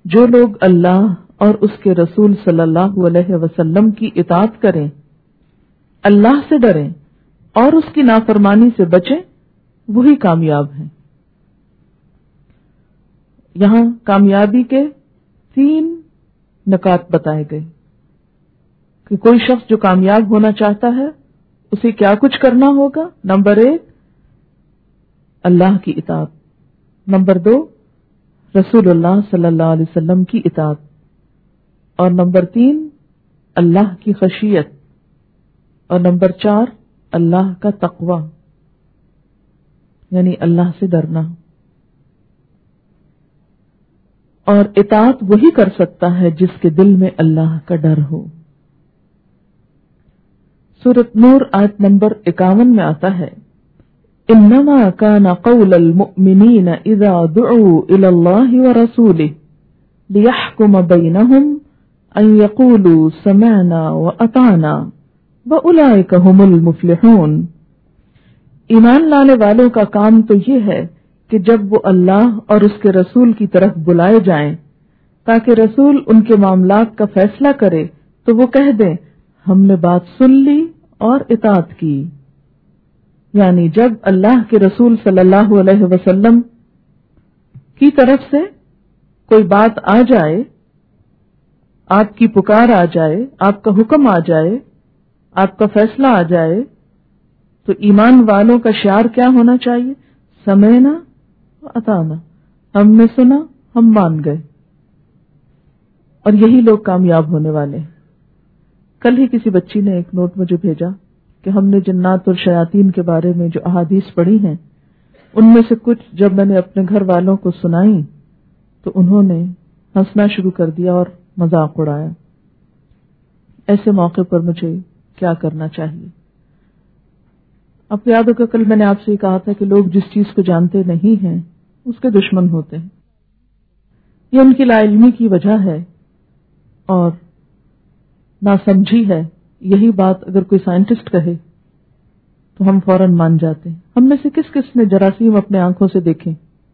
جو لوگ اللہ اور اس کے رسول صلی اللہ علیہ وسلم کی اطاعت کریں، اللہ سے ڈریں اور اس کی نافرمانی سے بچیں، وہی کامیاب ہیں۔ یہاں کامیابی کے 3 نکات بتائے گئے کہ کوئی شخص جو کامیاب ہونا چاہتا ہے اسے کیا کچھ کرنا ہوگا۔ نمبر 1 اللہ کی اطاعت، نمبر 2 رسول اللہ صلی اللہ علیہ وسلم کی اطاعت، اور نمبر 3 اللہ کی خشیت، اور نمبر 4 اللہ کا تقوی، یعنی اللہ سے ڈرنا۔ اور اطاعت وہی کر سکتا ہے جس کے دل میں اللہ کا ڈر ہو۔ سورۃ نور آیت نمبر 51 میں آتا ہے، انما كان قول المؤمنین اذا دعوا الى اللہ ورسولہ لیحکم بینہم ان یقولوا سمعنا واطعنا واولئک هم المفلحون۔ ایمان لانے والوں کا کام تو یہ ہے کہ جب وہ اللہ اور اس کے رسول کی طرف بلائے جائیں تاکہ رسول ان کے معاملات کا فیصلہ کرے تو وہ کہہ دیں ہم نے بات سن لی اور اطاعت کی۔ یعنی جب اللہ کے رسول صلی اللہ علیہ وسلم کی طرف سے کوئی بات آ جائے، آپ کی پکار آ جائے، آپ کا حکم آ جائے، آپ کا فیصلہ آ جائے، تو ایمان والوں کا شعار کیا ہونا چاہیے؟ سمعنا واطعنا، ہم نے سنا، ہم مان گئے۔ اور یہی لوگ کامیاب ہونے والے ہیں۔ کل ہی کسی بچی نے ایک نوٹ مجھے بھیجا کہ ہم نے جنات اور شیاطین کے بارے میں جو احادیث پڑھی ہیں ان میں سے کچھ جب میں نے اپنے گھر والوں کو سنائی تو انہوں نے ہنسنا شروع کر دیا اور مذاق اڑایا۔ ایسے موقع پر مجھے کیا کرنا چاہیے؟ آپ کو یاد ہوگا کل میں نے آپ سے یہ کہا تھا کہ لوگ جس چیز کو جانتے نہیں ہیں اس کے دشمن ہوتے ہیں۔ یہ ان کی لا علمی کی وجہ ہے اور ناسمجھی ہے۔ یہی بات اگر کوئی سائنٹسٹ کہے تو ہم فوراً مان جاتے ہیں۔ ہم میں سے کس کس نے جراثیم اپنے آنکھوں سے دیکھے؟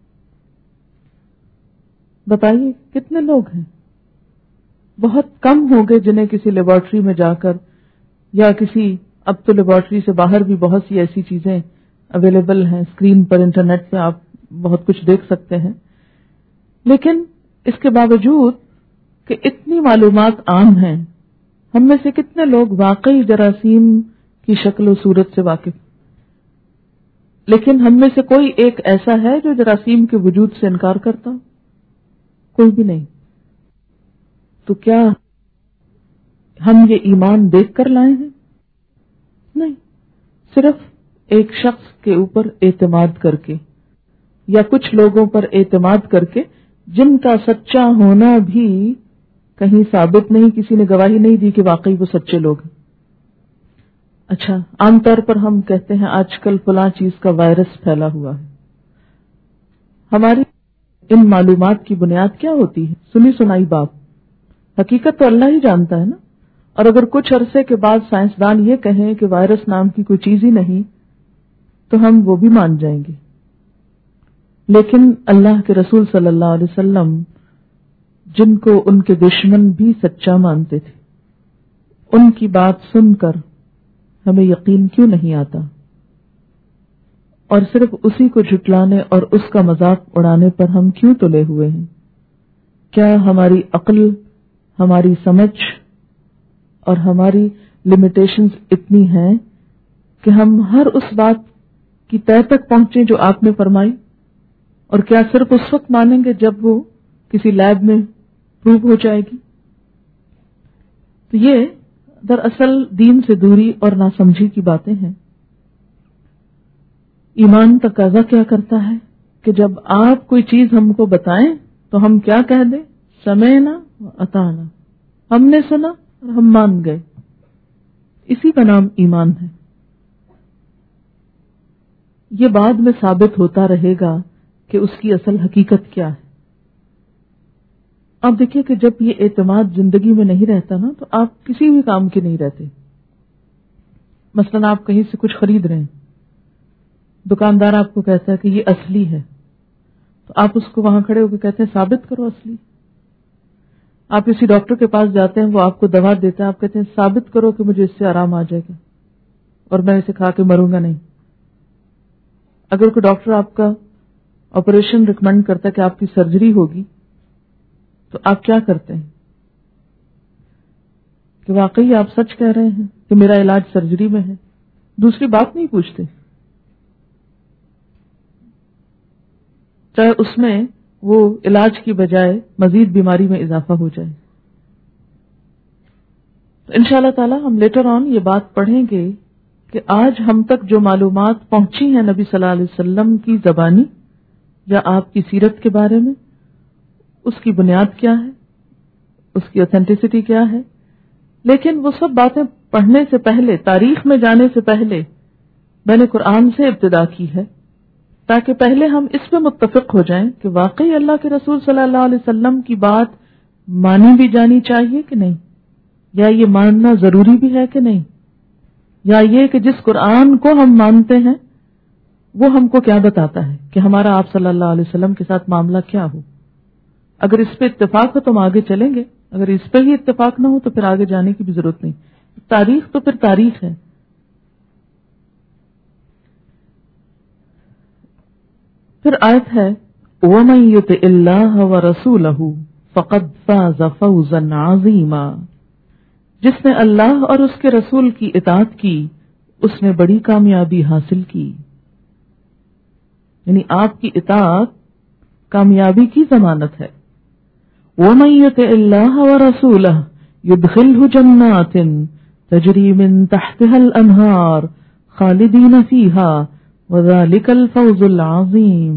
بتائیے کتنے لوگ ہیں؟ بہت کم ہوں گے جنہیں کسی لیبارٹری میں جا کر یا کسی، اب تو لیبارٹری سے باہر بھی بہت سی ایسی چیزیں اویلیبل ہیں، اسکرین پر انٹرنیٹ پہ آپ بہت کچھ دیکھ سکتے ہیں، لیکن اس کے باوجود کہ اتنی معلومات عام ہیں، ہم میں سے کتنے لوگ واقعی جراثیم کی شکل و صورت سے واقف؟ لیکن ہم میں سے کوئی ایک ایسا ہے جو جراثیم کے وجود سے انکار کرتا؟ کوئی بھی نہیں۔ تو کیا ہم یہ ایمان دیکھ کر لائے ہیں؟ نہیں، صرف ایک شخص کے اوپر اعتماد کر کے یا کچھ لوگوں پر اعتماد کر کے جن کا سچا ہونا بھی کہیں ثابت نہیں، کسی نے گواہی نہیں دی کہ واقعی وہ سچے لوگ ہیں۔ اچھا، عام طور پر ہم کہتے ہیں آج کل فلاں چیز کا وائرس پھیلا ہوا ہے۔ ہماری ان معلومات کی بنیاد کیا ہوتی ہے؟ سنی سنائی بات۔ حقیقت تو اللہ ہی جانتا ہے نا۔ اور اگر کچھ عرصے کے بعد سائنسدان یہ کہیں کہ وائرس نام کی کوئی چیز ہی نہیں تو ہم وہ بھی مان جائیں گے۔ لیکن اللہ کے رسول صلی اللہ علیہ وسلم، جن کو ان کے دشمن بھی سچا مانتے تھے، ان کی بات سن کر ہمیں یقین کیوں نہیں آتا؟ اور صرف اسی کو جھٹلانے اور اس کا مذاق اڑانے پر ہم کیوں تلے ہوئے ہیں؟ کیا ہماری عقل، ہماری سمجھ اور ہماری لمیٹیشنز اتنی ہیں کہ ہم ہر اس بات کی تہہ تک پہنچیں جو آپ نے فرمائی؟ اور کیا صرف اس وقت مانیں گے جب وہ کسی لیب میں پروو ہو جائے گی؟ تو یہ دراصل دین سے دوری اور ناسمجھی کی باتیں ہیں۔ ایمان تقاضا کیا کرتا ہے کہ جب آپ کوئی چیز ہم کو بتائیں تو ہم کیا کہہ دیں؟ سمعنا واطعنا، ہم نے سنا اور ہم مان گئے۔ اسی کا نام ایمان ہے۔ یہ بعد میں ثابت ہوتا رہے گا کہ اس کی اصل حقیقت کیا ہے۔ آپ دیکھیے کہ جب یہ اعتماد زندگی میں نہیں رہتا نا تو آپ کسی بھی کام کے نہیں رہتے۔ مثلا آپ کہیں سے کچھ خرید رہے ہیں، دکاندار آپ کو کہتا ہے کہ یہ اصلی ہے، تو آپ اس کو وہاں کھڑے ہو کے کہتے ہیں ثابت کرو اصلی، آپ کسی ڈاکٹر کے پاس جاتے ہیں، وہ آپ کو دوا دیتا ہے، آپ کہتے ہیں ثابت کرو کہ مجھے اس سے آرام آ جائے گا اور میں اسے کھا کے مروں گا نہیں. اگر کوئی ڈاکٹر آپ کا آپریشن ریکمینڈ کرتا ہے کہ آپ کی سرجری ہوگی، تو آپ کیا کرتے ہیں؟ کہ واقعی آپ سچ کہہ رہے ہیں کہ میرا علاج سرجری میں ہے، دوسری بات نہیں پوچھتے، چاہے اس میں وہ علاج کی بجائے مزید بیماری میں اضافہ ہو جائے. تو انشاءاللہ تعالی ہم لیٹر آن یہ بات پڑھیں گے کہ آج ہم تک جو معلومات پہنچی ہیں نبی صلی اللہ علیہ وسلم کی زبانی یا آپ کی سیرت کے بارے میں، اس کی بنیاد کیا ہے، اس کی اوتھینٹسٹی کیا ہے. لیکن وہ سب باتیں پڑھنے سے پہلے، تاریخ میں جانے سے پہلے میں نے قرآن سے ابتدا کی ہے، تاکہ پہلے ہم اس پہ متفق ہو جائیں کہ واقعی اللہ کے رسول صلی اللہ علیہ وسلم کی بات مانی بھی جانی چاہیے کہ نہیں، یا یہ ماننا ضروری بھی ہے کہ نہیں، یا یہ کہ جس قرآن کو ہم مانتے ہیں وہ ہم کو کیا بتاتا ہے کہ ہمارا آپ صلی اللہ علیہ وسلم کے ساتھ معاملہ کیا ہو. اگر اس پہ اتفاق ہو تو ہم آگے چلیں گے، اگر اس پہ ہی اتفاق نہ ہو تو پھر آگے جانے کی بھی ضرورت نہیں. تاریخ تو پھر تاریخ ہے. پھر آیت ہے وَمَن يُطِعِ اللَّهَ وَرَسُولَهُ فَقَدْ فَازَ فَوْزًا عَظِيمًا، جس نے اللہ اور اس کے رسول کی اطاعت کی اس نے بڑی کامیابی حاصل کی. یعنی آپ کی اطاعت کامیابی کی ضمانت ہے. وَمَن يُطِعِ اللَّهَ وَرَسُولَهُ يُدْخِلْهُ جَنَّاتٍ تَجْرِي مِن تَحْتِهَا الْأَنْهَارُ خَالِدِينَ فِيهَا وَذَلِكَ الْفَوْزُ الْعَظِيمُ.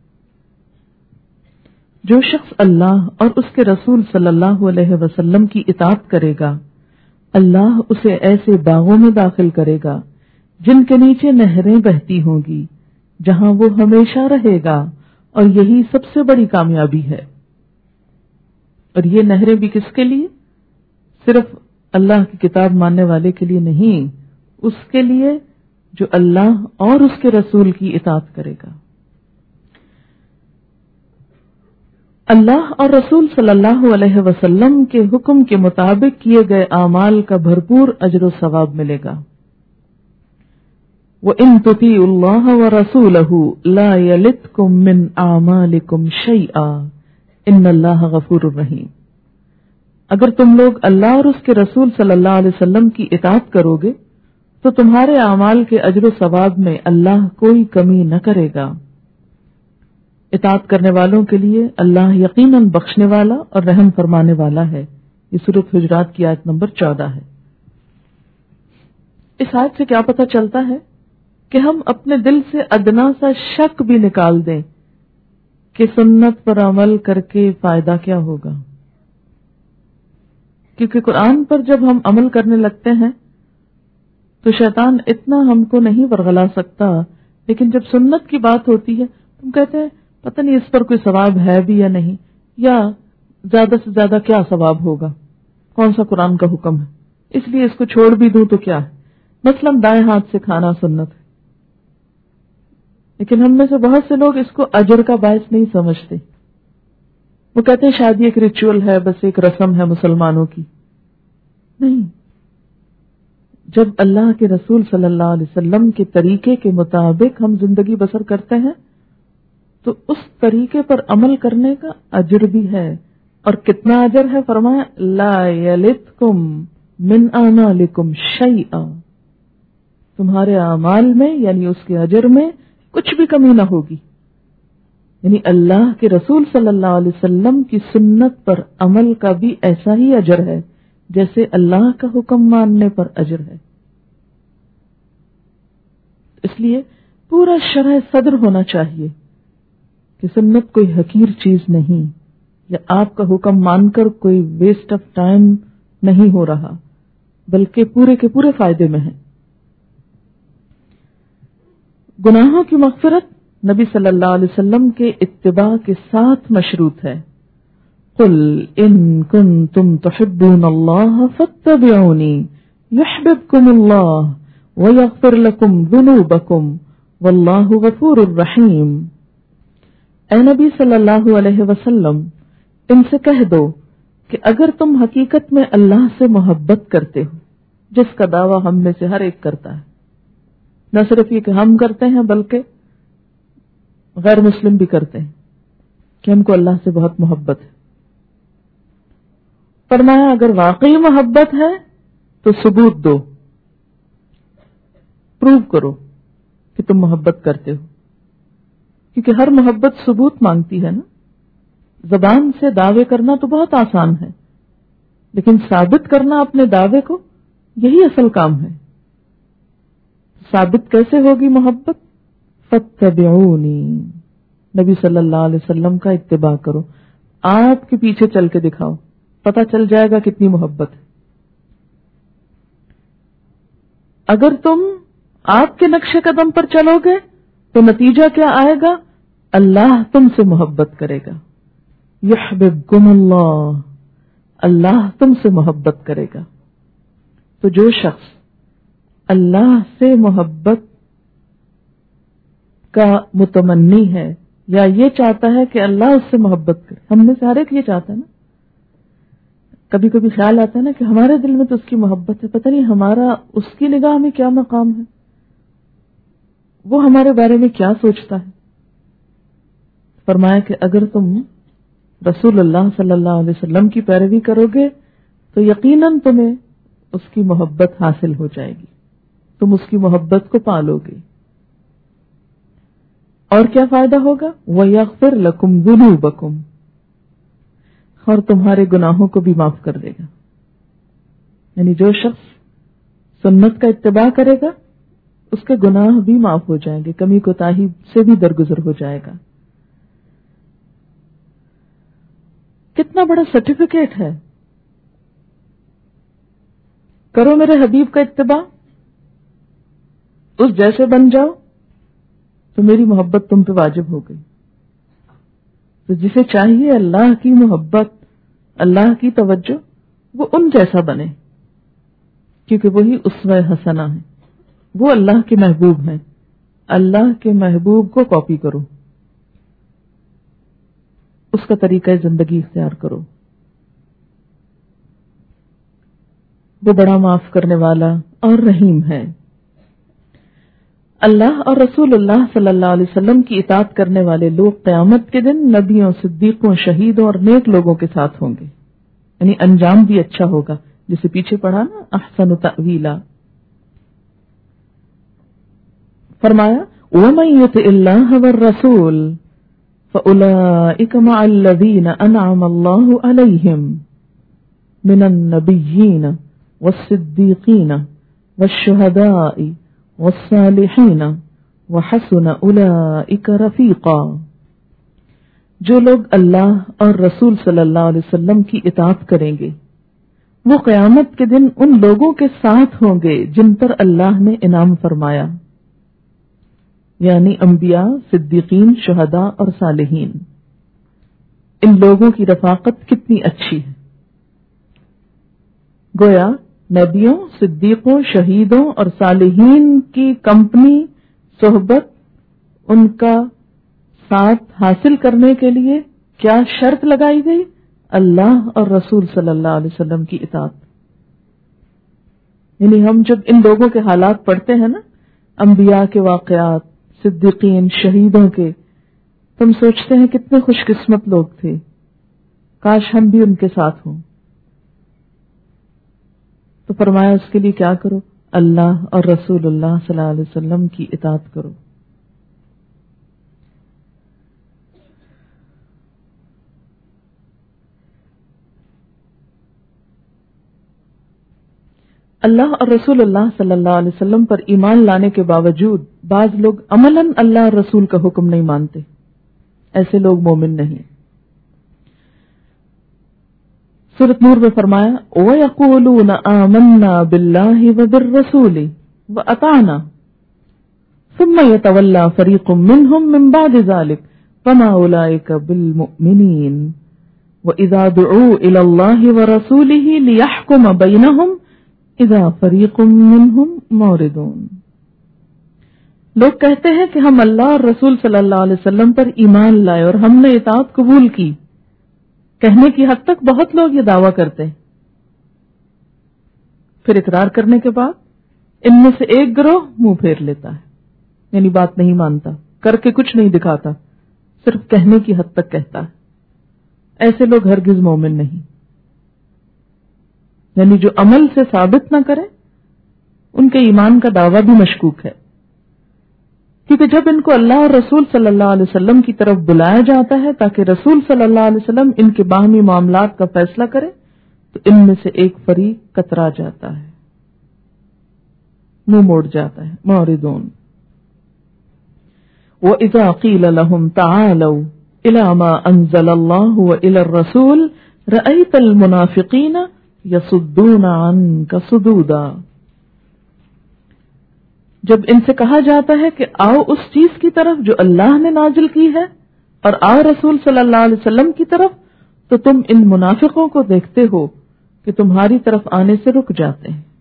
جو شخص اللہ اور اس کے رسول صلی اللہ علیہ وسلم کی اطاعت کرے گا، اللہ اسے ایسے باغوں میں داخل کرے گا جن کے نیچے نہریں بہتی ہوں گی، جہاں وہ ہمیشہ رہے گا، اور یہی سب سے بڑی کامیابی ہے. اور یہ نہریں بھی کس کے لیے؟ صرف اللہ کی کتاب ماننے والے کے لیے نہیں، اس کے لیے جو اللہ اور اس کے رسول کی اطاعت کرے گا. اللہ اور رسول صلی اللہ علیہ وسلم کے حکم کے مطابق کیے گئے اعمال کا بھرپور اجر و ثواب ملے گا. وَإِن تُطِيعُوا اللَّهَ وَرَسُولَهُ لَا يَلِتْكُم مِّنْ أَعْمَالِكُمْ شَيْئًا إِنَّ اللَّهَ غَفُورٌ رَّحِيمٌ. اگر تم لوگ اللہ اور اس کے رسول صلی اللہ علیہ وسلم کی اطاعت کرو گے تو تمہارے اعمال کے اجر و ثواب میں اللہ کوئی کمی نہ کرے گا. اطاعت کرنے والوں کے لیے اللہ یقیناً بخشنے والا اور رحم فرمانے والا ہے. یہ سورۃ حجرات کی آیت نمبر 14 ہے. اس آیت سے کیا پتہ چلتا ہے کہ ہم اپنے دل سے ادنا سا شک بھی نکال دیں کہ سنت پر عمل کر کے فائدہ کیا ہوگا. کیونکہ قرآن پر جب ہم عمل کرنے لگتے ہیں تو شیطان اتنا ہم کو نہیں ورغلا سکتا، لیکن جب سنت کی بات ہوتی ہے تم کہتے ہیں پتہ نہیں اس پر کوئی ثواب ہے بھی یا نہیں، یا زیادہ سے زیادہ کیا ثواب ہوگا، کون سا قرآن کا حکم ہے، اس لیے اس کو چھوڑ بھی دوں تو کیا ہے. مثلا دائیں ہاتھ سے کھانا سنت ہے، لیکن ہم میں سے بہت سے لوگ اس کو اجر کا باعث نہیں سمجھتے. وہ کہتے ہیں شادی ایک ریچول ہے، بس ایک رسم ہے مسلمانوں کی. نہیں، جب اللہ کے رسول صلی اللہ علیہ وسلم کے طریقے کے مطابق ہم زندگی بسر کرتے ہیں تو اس طریقے پر عمل کرنے کا اجر بھی ہے. اور کتنا اجر ہے؟ فرمایا لا یلتکم من اعمالکم شیئا، تمہارے اعمال میں یعنی اس کے اجر میں کچھ بھی کمی نہ ہوگی. یعنی اللہ کے رسول صلی اللہ علیہ وسلم کی سنت پر عمل کا بھی ایسا ہی اجر ہے جیسے اللہ کا حکم ماننے پر اجر ہے. اس لیے پورا شرح صدر ہونا چاہیے کہ سنت کوئی حقیر چیز نہیں، یا آپ کا حکم مان کر کوئی ویسٹ آف ٹائم نہیں ہو رہا، بلکہ پورے کے پورے فائدے میں ہے. گناہوں کی مغفرت نبی صلی اللہ علیہ وسلم کے اتباع کے ساتھ مشروط ہے. قل ان کنتم تحبون اللہ فاتبعونی یحببکم اللہ ویغفر لکم ذنوبکم واللہ غفور الرحیم. اے نبی صلی اللہ علیہ وسلم، ان سے کہہ دو کہ اگر تم حقیقت میں اللہ سے محبت کرتے ہو، جس کا دعویٰ ہم میں سے ہر ایک کرتا ہے، نہ صرف یہ کہ ہم کرتے ہیں بلکہ غیر مسلم بھی کرتے ہیں کہ ہم کو اللہ سے بہت محبت ہے، فرمایا اگر واقعی محبت ہے تو ثبوت دو، پروو کرو کہ تم محبت کرتے ہو، کیونکہ ہر محبت ثبوت مانگتی ہے نا۔ زبان سے دعوے کرنا تو بہت آسان ہے، لیکن ثابت کرنا اپنے دعوے کو، یہی اصل کام ہے۔ ثابت کیسے ہوگی محبت؟ فاتبعونی، نبی صلی اللہ علیہ وسلم کا اتباع کرو، آپ کے پیچھے چل کے دکھاؤ، پتہ چل جائے گا کتنی محبت ہے۔ اگر تم آپ کے نقش قدم پر چلو گے تو نتیجہ کیا آئے گا؟ اللہ تم سے محبت کرے گا، یحببکم اللہ، اللہ تم سے محبت کرے گا۔ تو جو شخص اللہ سے محبت کا متمنی ہے یا یہ چاہتا ہے کہ اللہ اس سے محبت کرے، ہم میں سے ہر ایک یہ چاہتا ہے نا، کبھی کبھی خیال آتا ہے نا کہ ہمارے دل میں تو اس کی محبت ہے، پتہ نہیں ہمارا اس کی نگاہ میں کیا مقام ہے، وہ ہمارے بارے میں کیا سوچتا ہے۔ فرمایا کہ اگر تم رسول اللہ صلی اللہ علیہ وسلم کی پیروی کرو گے تو یقیناً تمہیں اس کی محبت حاصل ہو جائے گی، تم اس کی محبت کو پالو گے۔ اور کیا فائدہ ہوگا؟ وَيَغْفِرْ لَكُمْ ذُنُوبَكُمْ، اور تمہارے گناہوں کو بھی معاف کر دے گا۔ یعنی جو شخص سنت کا اتباع کرے گا اس کے گناہ بھی معاف ہو جائیں گے، کمی کوتاہی سے بھی درگزر ہو جائے گا۔ کتنا بڑا سرٹیفکیٹ ہے، کرو میرے حبیب کا اتباع، اس جیسے بن جاؤ تو میری محبت تم پہ واجب ہو گئی۔ تو جسے چاہیے اللہ کی محبت، اللہ کی توجہ، وہ ان جیسا بنے، کیونکہ وہی اسوہ حسنہ ہے، وہ اللہ کے محبوب ہیں، اللہ کے محبوب کو کاپی کرو، اس کا طریقہ زندگی اختیار کرو۔ وہ بڑا معاف کرنے والا اور رحیم ہے۔ اللہ اور رسول اللہ صلی اللہ علیہ وسلم کی اطاعت کرنے والے لوگ قیامت کے دن نبیوں، صدیقوں، شہیدوں اور نیک لوگوں کے ساتھ ہوں گے، یعنی انجام بھی اچھا ہوگا، جسے پیچھے پڑھا نا احسن تأویلا۔ فرمایا وَمَن يُطِعِ اللَّهَ وَالرَّسُولَ فَأُولَئِكَ مَعَ الَّذِينَ أَنْعَمَ اللَّهُ عَلَيْهِمْ مِنَ النَّبِيِّينَ وَالصِّدِّيقِينَ وَالشُّهَدَاءِ وَالصَّالِحِينَ وَحَسُنَ أُولَئِكَ رَفِيقًا۔ جو لوگ اللہ اور رسول صلی اللہ علیہ وسلم کی اطاعت کریں گے وہ قیامت کے دن ان لوگوں کے ساتھ ہوں گے جن پر اللہ نے انعام فرمایا، یعنی انبیاء، صدیقین، شہداء اور صالحین۔ ان لوگوں کی رفاقت کتنی اچھی ہے، گویا نبیوں، صدیقوں، شہیدوں اور صالحین کی کمپنی، صحبت، ان کا ساتھ حاصل کرنے کے لیے کیا شرط لگائی گئی؟ اللہ اور رسول صلی اللہ علیہ وسلم کی اطاعت۔ یعنی ہم جب ان لوگوں کے حالات پڑھتے ہیں نا، انبیاء کے واقعات، صدیقین، شہیدوں کے، تم سوچتے ہیں کتنے خوش قسمت لوگ تھے، کاش ہم بھی ان کے ساتھ ہوں۔ تو فرمایا اس کے لیے کیا کرو؟ اللہ اور رسول اللہ صلی اللہ علیہ وسلم کی اطاعت کرو۔ اللہ اور رسول اللہ صلی اللہ علیہ وسلم پر ایمان لانے کے باوجود بعض لوگ عملاً اللہ اور رسول کا حکم نہیں مانتے، ایسے لوگ مومن نہیں۔ سورۃ نور میں فرمایا وَيَقُولُونَ آمَنَّا بِاللَّهِ وَبِالرَّسُولِ وَأَطَعْنَا ثُمَّ يَتَوَلَّى فَرِيقٌ مِّنْهُم مِّن بَعْدِ ذَلِكَ فَمَا أُولَٰئِكَ بِالْمُؤْمِنِينَ وَإِذَا دُعُوا إِلَى اللَّهِ وَرَسُولِهِ لِيَحْكُمَ بَيْنَهُمْ إِذَا فَرِيقٌ مِّنْهُم مُّعْرِضُونَ۔ لوگ کہتے ہیں کہ ہم اللہ اور رسول صلی اللہ علیہ وسلم پر ایمان لائے اور ہم نے اطاعت قبول کی، کہنے کی حد تک بہت لوگ یہ دعویٰ کرتے ہیں، پھر اقرار کرنے کے بعد ان میں سے ایک گروہ منہ پھیر لیتا ہے، یعنی بات نہیں مانتا، کر کے کچھ نہیں دکھاتا، صرف کہنے کی حد تک کہتا ہے۔ ایسے لوگ ہرگز مومن نہیں، یعنی جو عمل سے ثابت نہ کرے ان کے ایمان کا دعویٰ بھی مشکوک ہے، کیونکہ جب ان کو اللہ اور رسول صلی اللہ علیہ وسلم کی طرف بلایا جاتا ہے تاکہ رسول صلی اللہ علیہ وسلم ان کے باہمی معاملات کا فیصلہ کرے تو ان میں سے ایک فریق کترا جاتا ہے، منہ موڑ جاتا ہے، معرضون۔ وَإِذَا قِيلَ لَهُمْ تَعَالَوْا إِلَى مَا أَنزَلَ اللَّهُ وَإِلَى الرَّسُولِ رَأَيْتَ الْمُنَافِقِينَ يَصُدُّونَ عَنكَ صُدُودًا۔ جب ان سے کہا جاتا ہے کہ آؤ اس چیز کی طرف جو اللہ نے نازل کی ہے اور آؤ رسول صلی اللہ علیہ وسلم کی طرف، تو تم ان منافقوں کو دیکھتے ہو کہ تمہاری طرف آنے سے رک جاتے ہیں۔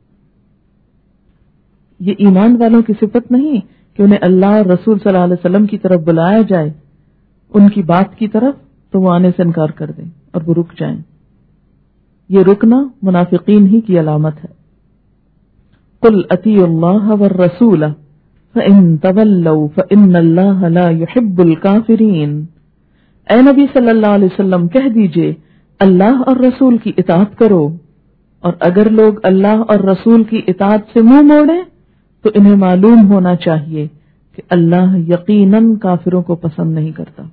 یہ ایمان والوں کی صفت نہیں کہ انہیں اللہ اور رسول صلی اللہ علیہ وسلم کی طرف بلایا جائے ان کی بات کی طرف تو وہ آنے سے انکار کر دیں اور وہ رک جائیں۔ یہ رکنا منافقین ہی کی علامت ہے۔ قل اطیعوا اللہ والرسول فإن تولوا فإن اللہ لا يحب الکافرین۔ اے نبی صلی اللہ علیہ وسلم کہہ دیجئے اللہ اور رسول کی اطاعت کرو، اور اگر لوگ اللہ اور رسول کی اطاعت سے منہ موڑیں تو انہیں معلوم ہونا چاہیے کہ اللہ یقیناً کافروں کو پسند نہیں کرتا۔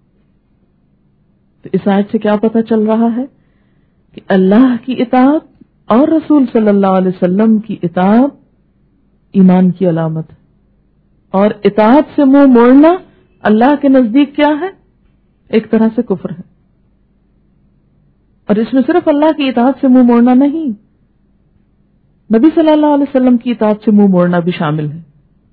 تو اس آیت سے کیا پتہ چل رہا ہے کہ اللہ کی اطاعت اور رسول صلی اللہ علیہ وسلم کی اطاعت ایمان کی علامت ہے، اور اطاعت سے منہ موڑنا اللہ کے نزدیک کیا ہے؟ ایک طرح سے کفر ہے۔ اور اس میں صرف اللہ کی اطاعت سے منہ موڑنا نہیں، نبی صلی اللہ علیہ وسلم کی اطاعت سے منہ موڑنا بھی شامل ہے۔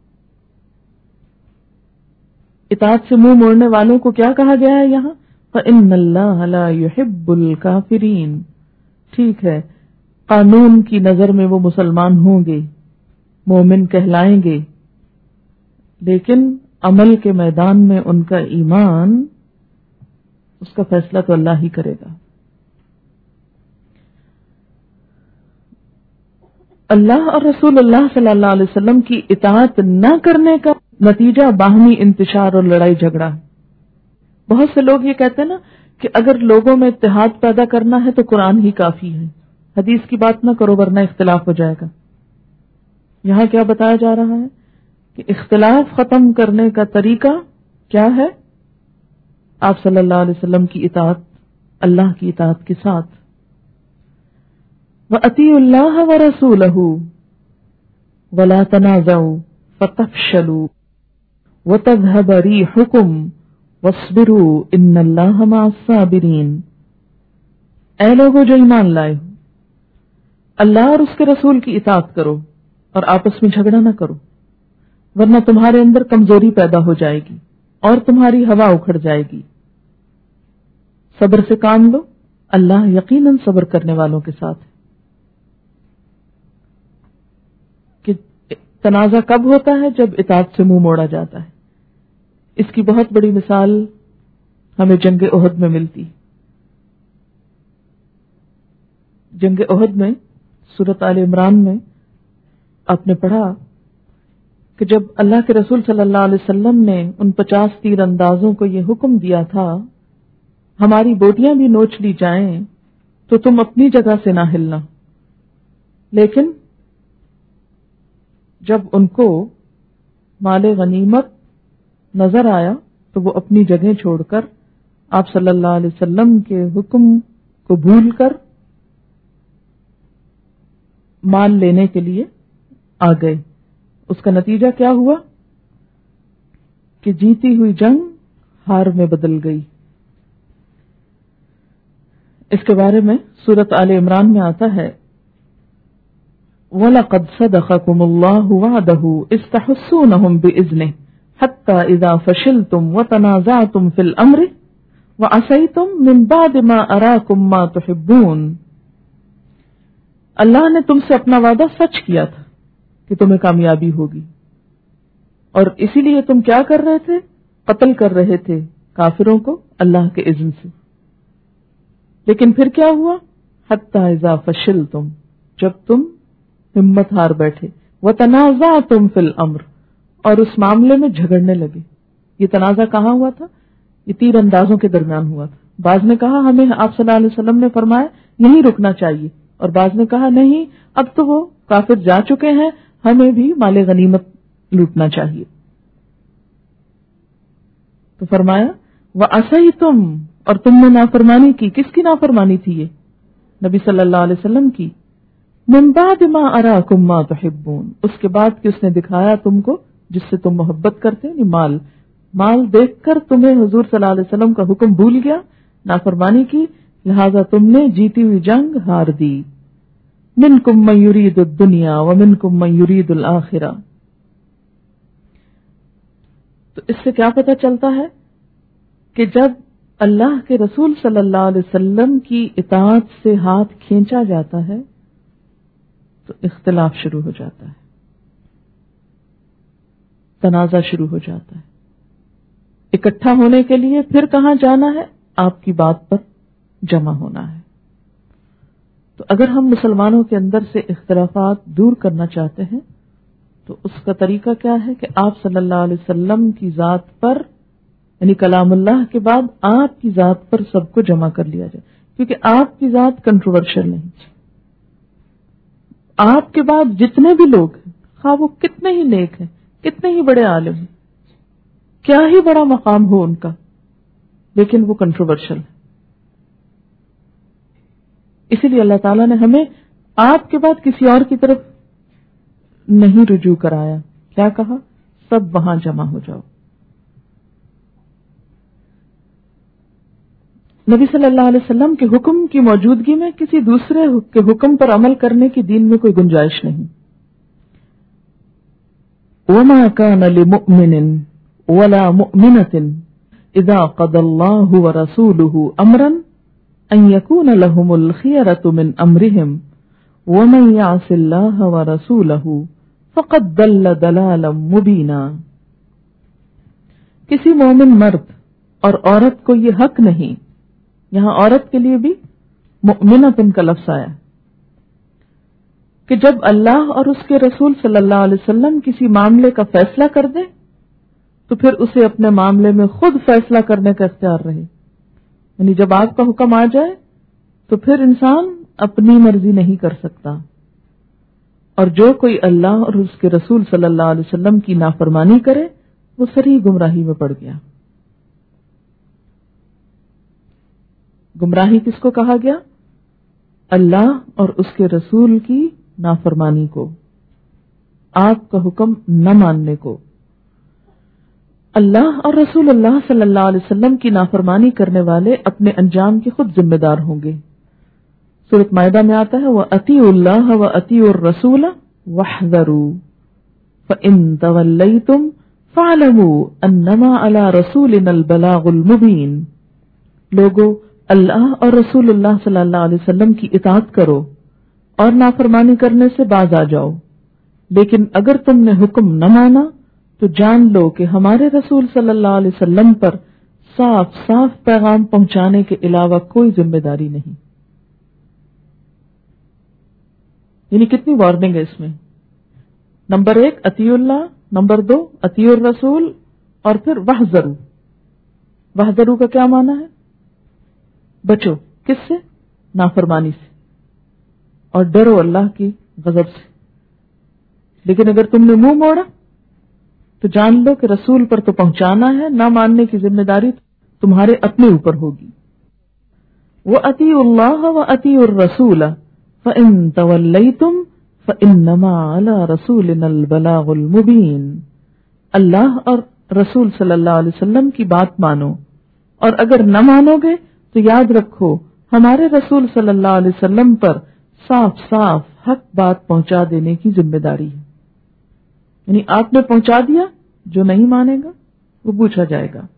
اطاعت سے منہ موڑنے والوں کو کیا کہا گیا ہے یہاں؟ فَإِنَّ اللَّهَ لَا يُحِبُّ الْكَافِرِينَ۔ ٹھیک ہے، قانون کی نظر میں وہ مسلمان ہوں گے، مومن کہلائیں گے، لیکن عمل کے میدان میں ان کا ایمان، اس کا فیصلہ تو اللہ ہی کرے گا۔ اللہ اور رسول اللہ صلی اللہ علیہ وسلم کی اطاعت نہ کرنے کا نتیجہ باہمی انتشار اور لڑائی جھگڑا ہے۔ بہت سے لوگ یہ کہتے ہیں نا کہ اگر لوگوں میں اتحاد پیدا کرنا ہے تو قرآن ہی کافی ہے، حدیث کی بات نہ کرو ورنہ اختلاف ہو جائے گا۔ یہاں کیا بتایا جا رہا ہے کہ اختلاف ختم کرنے کا طریقہ کیا ہے؟ آپ صلی اللہ علیہ وسلم کی اطاعت، اللہ کی اطاعت کے ساتھ۔ وَأَطِيعُوا اللَّهَ وَرَسُولَهُ وَلَا تَنَازَعُوا فَتَفْشَلُوا وَتَذْهَبَ رِيحُكُمْ وَاصْبِرُوا إِنَّ اللَّهَ مَعَ الصَّابِرِينَ۔ اے لوگو جو ایمان لائے ہو، اللہ اور اس کے رسول کی اطاعت کرو اور آپس میں جھگڑا نہ کرو، ورنہ تمہارے اندر کمزوری پیدا ہو جائے گی اور تمہاری ہوا اکھڑ جائے گی۔ صبر سے کام لو، اللہ یقیناً صبر کرنے والوں کے ساتھ ہے۔ کہ تنازع کب ہوتا ہے؟ جب اطاعت سے منہ موڑا جاتا ہے۔ اس کی بہت بڑی مثال ہمیں جنگ احد میں ملتی۔ جنگ احد میں سورۃ آل عمران میں آپ نے پڑھا کہ جب اللہ کے رسول صلی اللہ علیہ وسلم نے ان 50 تیر اندازوں کو یہ حکم دیا تھا ہماری بوٹیاں بھی نوچ لی جائیں تو تم اپنی جگہ سے نہ ہلنا، لیکن جب ان کو مال غنیمت نظر آیا تو وہ اپنی جگہ چھوڑ کر آپ صلی اللہ علیہ وسلم کے حکم کو بھول کر مال لینے کے لیے آ گئے۔ اس کا نتیجہ کیا ہوا کہ جیتی ہوئی جنگ ہار میں بدل گئی۔ اس کے بارے میں سورۃ آل عمران میں آتا ہے وَلَقَدْ صَدَقَكُمُ اللَّهُ وَعْدَهُ إِذْ تَحُسُّونَهُمْ بِإِذْنِهِ حَتَّى إِذَا فَشِلْتُمْ وَتَنَازَعْتُمْ فِي الْأَمْرِ وَعَصَيْتُمْ مِنْ بَعْدِ مَا أَرَاكُمْ مَا تُحِبُّونَ۔ اللہ نے تم سے اپنا وعدہ سچ کیا تھا کہ تمہیں کامیابی ہوگی، اور اسی لیے تم کیا کر رہے تھے؟ قتل کر رہے تھے کافروں کو اللہ کے اذن سے۔ لیکن پھر کیا ہوا؟ حتی اذا فشلتم، جب تم ہمت ہار بیٹھے، وتنازعتم فی الامر، اور اس معاملے میں جھگڑنے لگے. یہ تنازع کہاں ہوا تھا؟ یہ تیر اندازوں کے درمیان ہوا تھا. بعض نے کہا ہمیں آپ صلی اللہ علیہ وسلم نے فرمایا یہیں رکنا چاہیے، اور بعض نے کہا نہیں، اب تو وہ کافر جا چکے ہیں، ہمیں بھی مال غنیمت لوٹنا چاہیے. تو فرمایا وَعَصَيْتُمْ، اور تم نے نافرمانی کی. کس کی نافرمانی تھی یہ؟ نبی صلی اللہ علیہ وسلم کی. مِن بَعْدِ مَا أَرَاكُمْ مَا تُحِبُّونَ، اس کے بعد کہ اس نے دکھایا تم کو جس سے تم محبت کرتے ہیں، مال دیکھ کر تمہیں حضور صلی اللہ علیہ وسلم کا حکم بھول گیا، نافرمانی کی، لہذا تم نے جیتی ہوئی جنگ ہار دی. مِنْكُمْ مَن يُرِيدُ الدُّنْيَا وَمِنْكُمْ مَن يُرِيدُ الْآخِرَةَ. تو اس سے کیا پتہ چلتا ہے کہ جب اللہ کے رسول صلی اللہ علیہ وسلم کی اطاعت سے ہاتھ کھینچا جاتا ہے تو اختلاف شروع ہو جاتا ہے، تنازع شروع ہو جاتا ہے. اکٹھا ہونے کے لیے پھر کہاں جانا ہے؟ آپ کی بات پر جمع ہونا ہے. تو اگر ہم مسلمانوں کے اندر سے اختلافات دور کرنا چاہتے ہیں تو اس کا طریقہ کیا ہے کہ آپ صلی اللہ علیہ وسلم کی ذات پر، یعنی کلام اللہ کے بعد آپ کی ذات پر سب کو جمع کر لیا جائے، کیونکہ آپ کی ذات کنٹروورشل نہیں. آپ کے بعد جتنے بھی لوگ ہیں، خواہ وہ کتنے ہی نیک ہیں، کتنے ہی بڑے عالم ہیں، کیا ہی بڑا مقام ہو ان کا، لیکن وہ کنٹروورشل ہے. اسی لیے اللہ تعالیٰ نے ہمیں آپ کے بعد کسی اور کی طرف نہیں رجوع کرایا. کیا کہا؟ سب وہاں جمع ہو جاؤ. نبی صلی اللہ علیہ وسلم کے حکم کی موجودگی میں کسی دوسرے کے حکم پر عمل کرنے کی دین میں کوئی گنجائش نہیں. وَمَا كَانَ لِمُؤْمِنٍ وَلَا مُؤْمِنَةٍ إِذَا قَضَى اللَّهُ وَرَسُولُهُ أَمْرًا أَن يَكُونَ لَهُمُ الْخِيَرَةُ مِنْ أَمْرِهِمْ وَمَن يَعْصِ اللَّهَ وَرَسُولَهُ فَقَدْ ضَلَّ ضَلَالًا مُبِينًا. کسی مومن مرد اور عورت کو یہ حق نہیں، یہاں عورت کے لیے بھی مؤمنۃ کا لفظ آیا، کہ جب اللہ اور اس کے رسول صلی اللہ علیہ وسلم کسی معاملے کا فیصلہ کر دیں تو پھر اسے اپنے معاملے میں خود فیصلہ کرنے کا اختیار رہے. یعنی جب آپ کا حکم آ جائے تو پھر انسان اپنی مرضی نہیں کر سکتا، اور جو کوئی اللہ اور اس کے رسول صلی اللہ علیہ وسلم کی نافرمانی کرے وہ صریح گمراہی میں پڑ گیا. گمراہی کس کو کہا گیا؟ اللہ اور اس کے رسول کی نافرمانی کو، آپ کا حکم نہ ماننے کو. اللہ اور رسول اللہ صلی اللہ علیہ وسلم کی نافرمانی کرنے والے اپنے انجام کے خود ذمہ دار ہوں گے. سورۃ مائدہ میں آتا ہے وَأَطِیعُوا اللَّهَ وَأَطِیعُوا الرَّسُولَ وَاحْذَرُوا فَإِن تَوَلَّیْتُمْ فَاعْلَمُوا أَنَّمَا عَلَى رَسُولِنَا الْبَلَاغُ الْمُبِینُ. لوگو، اللہ اور رسول اللہ صلی اللہ علیہ وسلم کی اطاعت کرو اور نافرمانی کرنے سے باز آ جاؤ، لیکن اگر تم نے حکم نہ مانا تو جان لو کہ ہمارے رسول صلی اللہ علیہ وسلم پر صاف صاف پیغام پہنچانے کے علاوہ کوئی ذمہ داری نہیں. یعنی کتنی وارننگ ہے اس میں. نمبر 1 اطیع اللہ، نمبر 2 اطیع الرسول، اور پھر واحذروا. واحذروا کا کیا معنی ہے؟ بچو. کس سے؟ نافرمانی سے، اور ڈرو اللہ کی غضب سے. لیکن اگر تم نے منہ موڑا تو جان لو کہ رسول پر تو پہنچانا ہے، نہ ماننے کی ذمہ داری تمہارے اپنے اوپر ہوگی. وَأَطِيعُوا اللَّهَ وَأَطِيعُوا الرَّسُولَ فَإِن تَوَلَّيْتُمْ فَإِنَّمَا عَلَى رَسُولِنَا الْبَلَاغُ الْمُبِينُ. اللہ اور رسول صلی اللہ علیہ وسلم کی بات مانو، اور اگر نہ مانو گے تو یاد رکھو ہمارے رسول صلی اللہ علیہ وسلم پر صاف صاف حق بات پہنچا دینے کی ذمہ داری ہے. یعنی آپ نے پہنچا دیا، جو نہیں مانے گا وہ پوچھا جائے گا.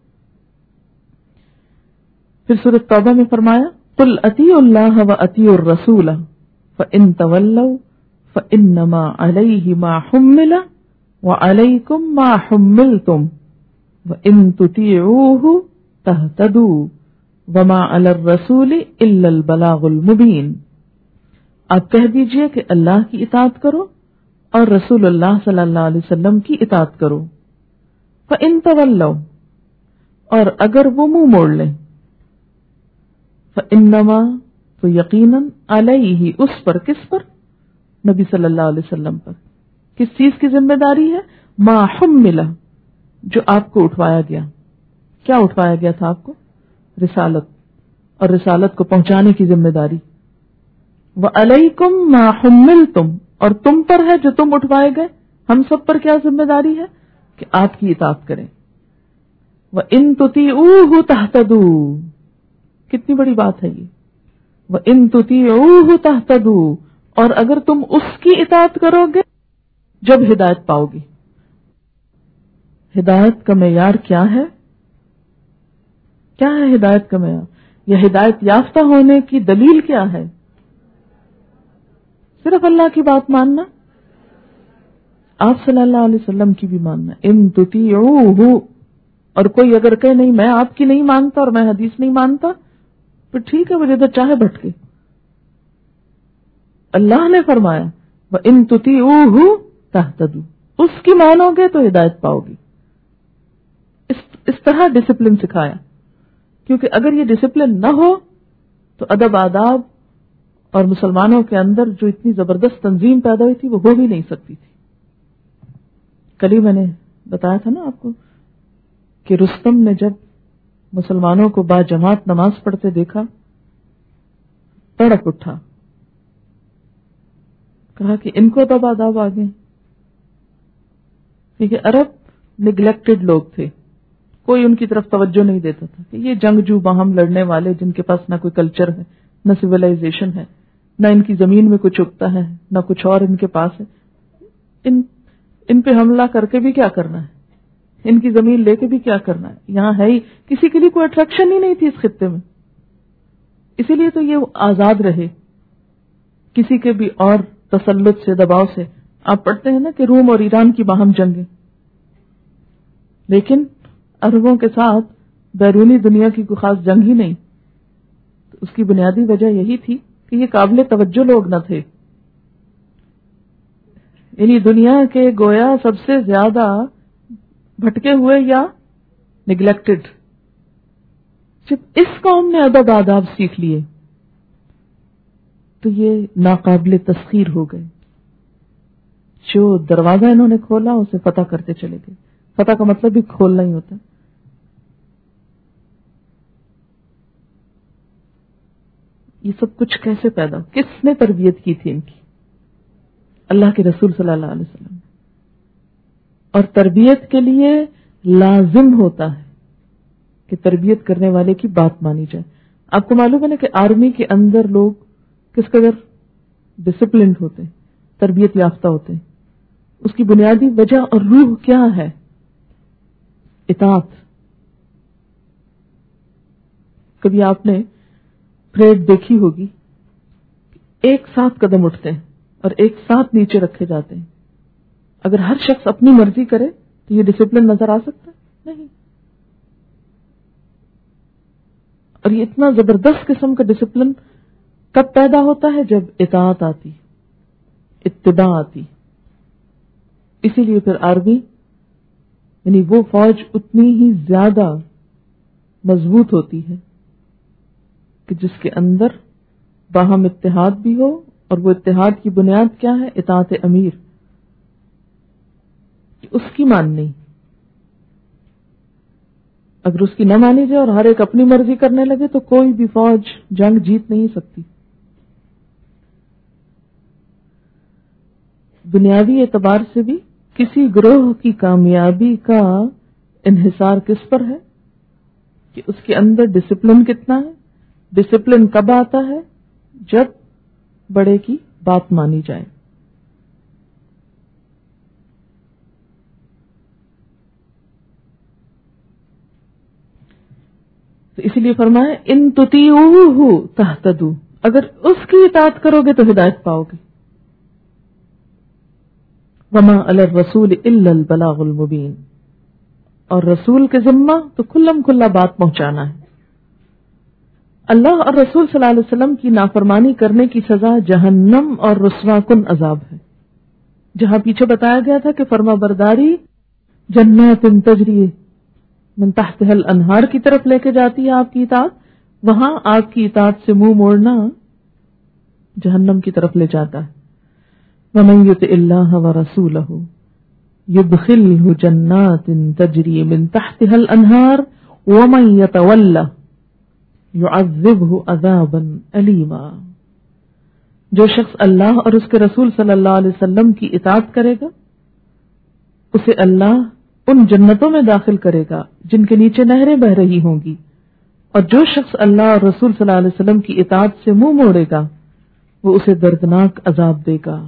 پھر سورۃ توبہ میں فرمایا قُلْ أَطِیعُوا اللَّهَ وَأَطِیعُوا الرَّسُولَ فَإِن تَوَلَّوْا فَإِنَّمَا عَلَيْهِ مَا حُمِّلَ وَعَلَيْكُمْ مَا حُمِّلْتُمْ وَإِن تُطِيعُوهُ تَهْتَدُوا وما علی الرسول الا البلاغ المبین، آپ کہہ دیجئے کہ اللہ کی اطاعت کرو اور رسول اللہ صلی اللہ علیہ وسلم کی اطاعت کرو. فإن تولوا، اور اگر وہ منہ موڑ لیں، فإنما، تو یقیناً، علیہ، اس پر، کس پر؟ نبی صلی اللہ علیہ وسلم پر. کس چیز کی ذمہ داری ہے؟ ما حمل، جو آپ کو اٹھوایا گیا. کیا اٹھوایا گیا تھا آپ کو؟ رسالت، اور رسالت کو پہنچانے کی ذمہ داری. وعلیکم ما حملتم، اور تم پر ہے جو تم اٹھوائے گئے. ہم سب پر کیا ذمہ داری ہے؟ کہ آپ کی اطاعت کریں. وَإِن تُطِيعُوهُ تَهْتَدُوا، کتنی بڑی بات ہے یہ. وَإِن تُطِيعُوهُ تَهْتَدُوا، اور اگر تم اس کی اطاعت کرو گے جب ہدایت پاؤ گی. ہدایت کا معیار کیا ہے؟ کیا ہے ہدایت کا معیار؟ یا ہدایت یافتہ ہونے کی دلیل کیا ہے؟ صرف اللہ کی بات ماننا، آپ صلی اللہ علیہ وسلم کی بھی ماننا. ان تطیعوہ، اور کوئی اگر کہے نہیں میں آپ کی نہیں مانتا اور میں حدیث نہیں مانتا، پھر ٹھیک ہے، وہ جدھر چاہے بھٹکے. اللہ نے فرمایا وَإِن تُطِيعُوهُ تَهْتَدُوا، اس کی مانو گے تو ہدایت پاؤ گی. اس طرح ڈسپلن سکھایا، کیونکہ اگر یہ ڈسپلن نہ ہو تو ادب آداب اور مسلمانوں کے اندر جو اتنی زبردست تنظیم پیدا ہوئی تھی وہ ہو بھی نہیں سکتی تھی. کل ہی میں نے بتایا تھا نا آپ کو کہ رستم نے جب مسلمانوں کو با جماعت نماز پڑھتے دیکھا، تڑپ اٹھا، کہا کہ ان کو ادب آداب آ گئے. کیونکہ عرب نگلیکٹڈ لوگ تھے، کوئی ان کی طرف توجہ نہیں دیتا تھا کہ یہ جنگجو باہم لڑنے والے جن کے پاس نہ کوئی کلچر ہے، نہ سویلائزیشن ہے، نہ ان کی زمین میں کچھ اگتا ہے، نہ کچھ اور ان کے پاس ہے. ان پہ حملہ کر کے بھی کیا کرنا ہے، ان کی زمین لے کے بھی کیا کرنا ہے. یہاں ہے ہی کسی کے لیے کوئی اٹریکشن ہی نہیں تھی اس خطے میں، اسی لیے تو یہ آزاد رہے کسی کے بھی اور تسلط سے، دباؤ سے. آپ پڑھتے ہیں نا کہ روم اور ایران کی باہم جنگیں، لیکن عربوں کے ساتھ بیرونی دنیا کی کوئی خاص جنگ ہی نہیں. اس کی بنیادی وجہ یہی تھی کہ یہ قابل توجہ لوگ نہ تھے. یعنی دنیا کے گویا سب سے زیادہ بھٹکے ہوئے یا نگلیکٹڈ. جب اس قوم نے ادب آداب سیکھ لیے تو یہ ناقابل تسخیر ہو گئے. جو دروازہ انہوں نے کھولا اسے فتح کرتے چلے گئے. فتح کا مطلب بھی کھولنا ہی ہوتا ہے. یہ سب کچھ کیسے پیدا، کس نے تربیت کی تھی ان کی؟ اللہ کے رسول صلی اللہ علیہ وسلم. اور تربیت کے لیے لازم ہوتا ہے کہ تربیت کرنے والے کی بات مانی جائے. آپ کو معلوم ہے نا کہ آرمی کے اندر لوگ کس قدر ڈسپلنڈ ہوتے ہیں، تربیت یافتہ ہوتے ہیں. اس کی بنیادی وجہ اور روح کیا ہے؟ اطاعت. کبھی آپ نے پریڈ دیکھی ہوگی، ایک ساتھ قدم اٹھتے ہیں اور ایک ساتھ نیچے رکھے جاتے ہیں. اگر ہر شخص اپنی مرضی کرے تو یہ ڈسپلن نظر آ سکتا ہے؟ نہیں. اور یہ اتنا زبردست قسم کا ڈسپلن کب پیدا ہوتا ہے؟ جب اطاعت آتی، اتباع آتی. اسی لیے پھر آرمی یعنی وہ فوج اتنی ہی زیادہ مضبوط ہوتی ہے کہ جس کے اندر باہم اتحاد بھی ہو، اور وہ اتحاد کی بنیاد کیا ہے؟ اطاعت امیر، اس کی ماننی. اگر اس کی نہ مانی جائے اور ہر ایک اپنی مرضی کرنے لگے تو کوئی بھی فوج جنگ جیت نہیں سکتی. بنیادی اعتبار سے بھی کسی گروہ کی کامیابی کا انحصار کس پر ہے؟ کہ اس کے اندر ڈسپلن کتنا ہے. ڈسپلن کب آتا ہے؟ جب بڑے کی بات مانی جائے. تو اسی لیے فرمایا ان تطیعوہ تہتدوا، اگر اس کی اطاعت کرو گے تو ہدایت پاؤ گے. وما علی الرسول الا البلاغ المبین، اور رسول کے ذمہ تو کھلم کھلا بات پہنچانا ہے. اللہ اور رسول صلی اللہ علیہ وسلم کی نافرمانی کرنے کی سزا جہنم اور رسوا کن عذاب ہے. جہاں پیچھے بتایا گیا تھا کہ فرما برداری جنات تجری من تحتها الانہار کی طرف لے کے جاتی ہے آپ کی اطاعت، وہاں آپ کی اطاعت سے منہ موڑنا جہنم کی طرف لے جاتا ہے. ومن یطع اللہ ورسولہ یدخلہ جنات تجری من تحتها الانہار ومن یتولہ یعذبہ عذابا علیما. جو شخص اللہ اور اس کے رسول صلی اللہ علیہ وسلم کی اطاعت کرے گا اسے اللہ ان جنتوں میں داخل کرے گا جن کے نیچے نہریں بہ رہی ہوں گی، اور جو شخص اللہ اور رسول صلی اللہ علیہ وسلم کی اطاعت سے منہ موڑے گا وہ اسے دردناک عذاب دے گا.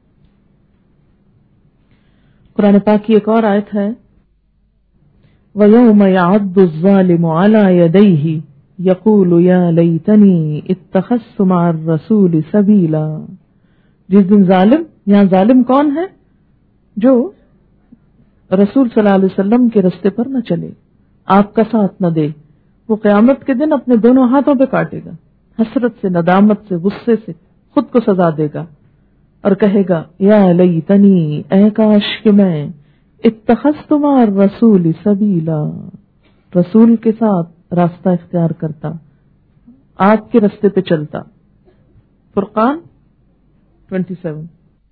قرآن پاک کی ایک اور آیت ہے وَيَوْمَ يَعَضُّ الظَّالِمُ عَلَى يَدَيْهِ يَقُولُ يَا لَيْتَنِي اتَّخَذْتُ مَعَ الرَّسُولِ سَبِيلًا. جس دن ظالم، یہاں ظالم کون ہے؟ جو رسول صلی اللہ علیہ وسلم کے رستے پر نہ چلے، آپ کا ساتھ نہ دے، وہ قیامت کے دن اپنے دونوں ہاتھوں پہ کاٹے گا، حسرت سے، ندامت سے، غصے سے خود کو سزا دے گا اور کہے گا یا لیتنی، اے کاش کہ میں اتخذت مع الرسول سبیلا، رسول کے ساتھ راستہ اختیار کرتا، آپ کے رستے پہ چلتا. فرقان 27.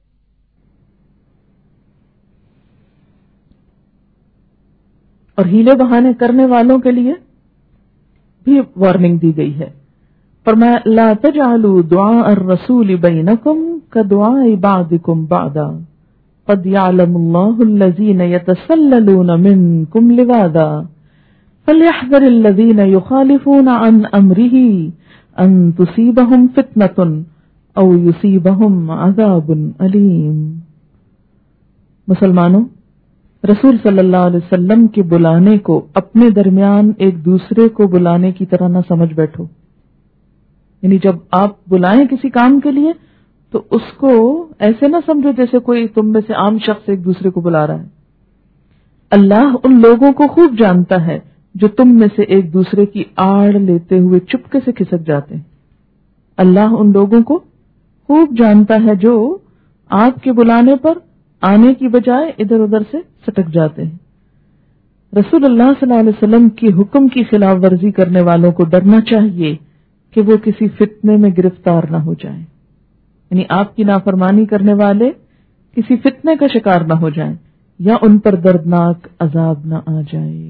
اور ہیلے بہانے کرنے والوں کے لیے بھی وارننگ دی گئی ہے. فرمایا لا تجعلوا دعاء الرسول بینکم کدعاء بعضکم بعضا قد یعلم اللہ الذین یتسللون منکم لواذا فلیحذر الذین یخالفون عن امرہ ان تصیبہم فتنۃ او یصیبہم عذاب علیم. مسلمانوں، رسول صلی اللہ علیہ وسلم کے بلانے کو اپنے درمیان ایک دوسرے کو بلانے کی طرح نہ سمجھ بیٹھو. یعنی جب آپ بلائیں کسی کام کے لیے تو اس کو ایسے نہ سمجھو جیسے کوئی تم میں سے عام شخص ایک دوسرے کو بلا رہا ہے. اللہ ان لوگوں کو خوب جانتا ہے جو تم میں سے ایک دوسرے کی آڑ لیتے ہوئے چپکے سے کھسک جاتے ہیں. اللہ ان لوگوں کو خوب جانتا ہے جو آپ کے بلانے پر آنے کی بجائے ادھر ادھر سے سٹک جاتے ہیں. رسول اللہ صلی اللہ علیہ وسلم کے حکم کی خلاف ورزی کرنے والوں کو ڈرنا چاہیے کہ وہ کسی فتنے میں گرفتار نہ ہو جائیں، یعنی آپ کی نافرمانی کرنے والے کسی فتنے کا شکار نہ ہو جائیں یا ان پر دردناک عذاب نہ آ جائے.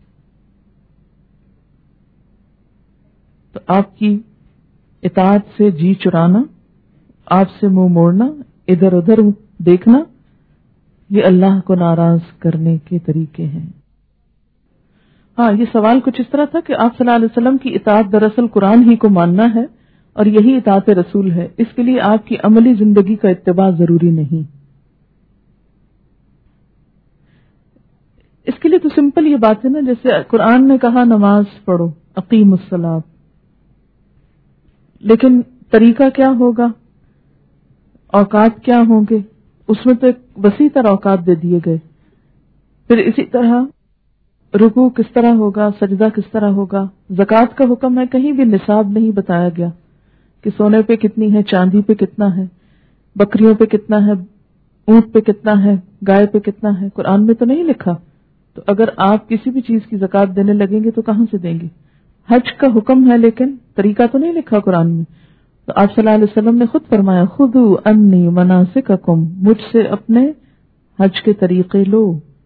تو آپ کی اطاعت سے جی چرانا، آپ سے منہ موڑنا، ادھر ادھر دیکھنا، یہ اللہ کو ناراض کرنے کے طریقے ہیں. ہاں، یہ سوال کچھ اس طرح تھا کہ آپ صلی اللہ علیہ وسلم کی اطاعت دراصل قرآن ہی کو ماننا ہے اور یہی اطاعت رسول ہے، اس کے لیے آپ کی عملی زندگی کا اتباع ضروری نہیں. اس کے لیے تو سمپل یہ بات ہے نا، جیسے قرآن نے کہا نماز پڑھو، اقیم الصلاۃ، لیکن طریقہ کیا ہوگا، اوقات کیا ہوں گے، اس میں تو ایک وسیع تر اوقات دے دیے گئے. پھر اسی طرح رکوع کس طرح ہوگا، سجدہ کس طرح ہوگا. زکوٰۃ کا حکم ہے، کہیں بھی نصاب نہیں بتایا گیا کہ سونے پہ کتنی ہے، چاندی پہ کتنا ہے، بکریوں پہ کتنا ہے، اونٹ پہ کتنا ہے، گائے پہ کتنا ہے. قرآن میں تو نہیں لکھا. تو اگر آپ کسی بھی چیز کی زکوٰۃ دینے لگیں گے تو کہاں سے دیں گے. حج کا حکم ہے لیکن طریقہ تو نہیں لکھا قرآن میں. تو آپ صلی اللہ علیہ وسلم نے خود فرمایا خذوا انی مناسککم، مجھ سے اپنے حج کے طریقے لو.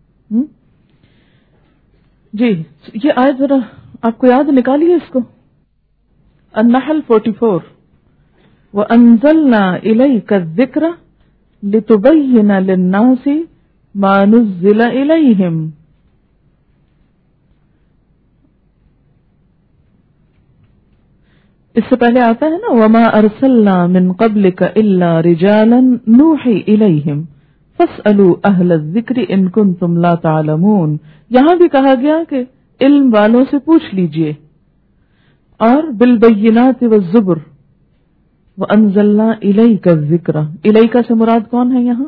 جی یہ آیت ذرا آپ کو یاد نکالیے اس کو. النحل 44 وَأَنزَلْنَا إِلَيْكَ الذِّكْرَ لِتُبَيِّنَ لِلنَّاسِ مَا نُزِّلَ إِلَيْهِمْ. اس سے پہلے آتا ہے نا وَمَا أَرْسَلْنَا مِن قَبْلِكَ إِلَّا رِجَالًا نُوحِي إِلَيْهِمْ فَاسْأَلُوا أَهْلَ الذِّكْرِ إِن كُنتُمْ لَا تَعْلَمُونَ. یہاں بھی کہا گیا کہ علم والوں سے پوچھ لیجئے. اور بالبینات والزبر وانزلنا الیک الذکر، الیک سے مراد کون ہے یہاں؟